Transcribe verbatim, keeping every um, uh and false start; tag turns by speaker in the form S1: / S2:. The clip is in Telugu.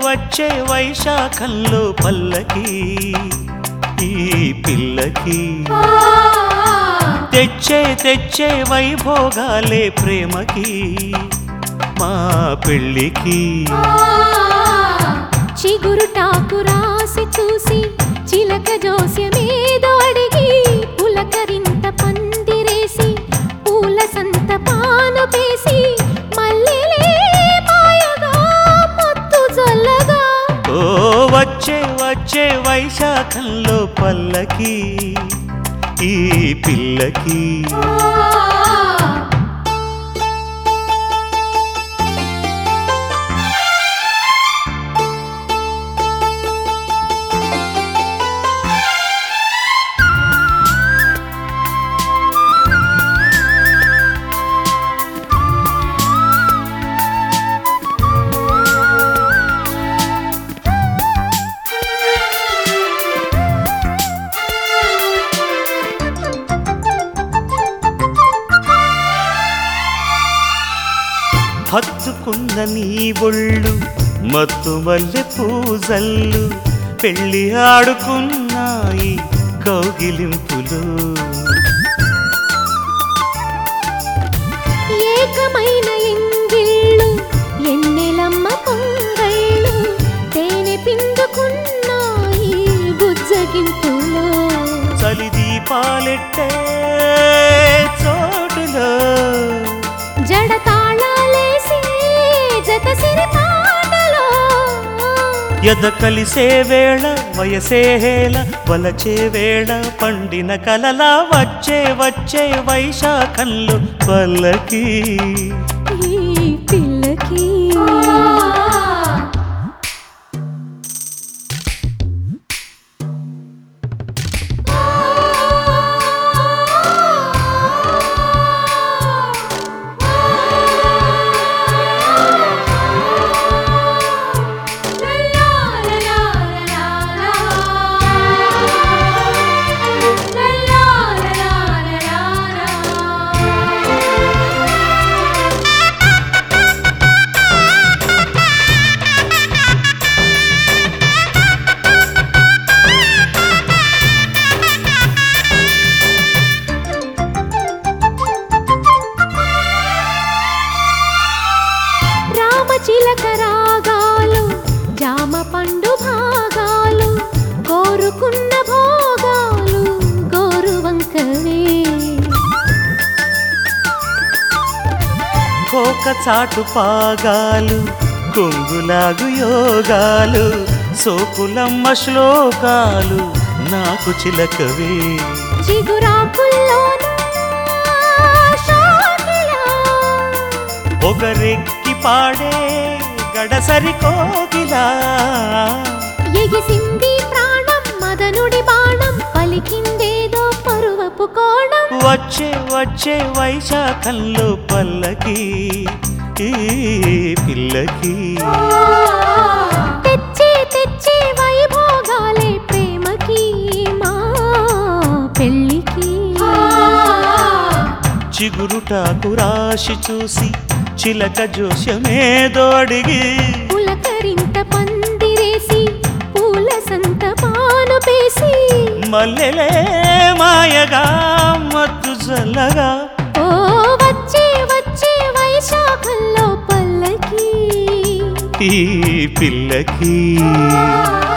S1: వచ్చే వైశాఖంలో పల్లకి ఈ పిల్లకి తెచ్చే తెచ్చే వైభోగాలే ప్రేమకి మా పెళ్ళికి
S2: చిగురుటాకు రాసి చూసి చిలక జోస్యమేదో అడిగి పులకరింత పందిరేసి పూల సంత పాను పేసి మల్లెలే మాయగా మత్తు జల్లగా
S1: ఓ వచ్చే వచ్చే వైశాఖంలో పల్లకి ఈ పిల్లకి హత్తుకున్న నీ ఒళ్ళు మత్తు మల్లె పూజల్లు పెళ్ళి ఆడుకున్నాయి కౌగిలింపులు
S2: ఏకమైన ఎంగిళ్ళు ఎన్నెలమ్మ పొంగళ్ళు తేనె పిండుకున్నాయి బుజ్జగింపులు
S1: చలి దీపాలెట్టే చోటులో
S2: జడ తాళాలేసి జత సిరి పాటలో
S1: ఎద కలిసే వేళ వయసే హేళ వలచే వేళ పండిన కలలా వచ్చే వచ్చే వైశాఖంలో పల్లకి
S2: ఈ పిల్లకి చిలక రాగాలు జామ పండు భాగాలు కోరుకున్న భోగాలు గోరువంకవే
S1: కోక చాటు పాగాలు కొంగులాగు యోగాలు సోకులమ్మ శ్లోకాలు నాకు చిలకవే
S2: చిగురాకుల్లోన షాకిలా
S1: ఒకరెక్కి పాడే గడసరి కోగిలా
S2: ఎగిసింది ప్రాణం మదనుడి బాణం పలికిందేదో పరువపు కోణం
S1: వచ్చే వచ్చే వైశాఖంలో పల్లకి ఈ పిల్లకి
S2: తెచ్చే తెచ్చే వైభోగాలే ప్రేమకి మా పెళ్ళికి
S1: చిగురుటాకు రాశి చూసి చిలక జోస్యమేదో అడిగి
S2: పులకరింత పందిరేసి పూల సంత పాను పేసి
S1: మల్లెలే మాయగా మత్తు జల్లగా
S2: ఓ వచ్చే వచ్చే వైశాఖంలో పల్లకి
S1: ఈ పిల్లకి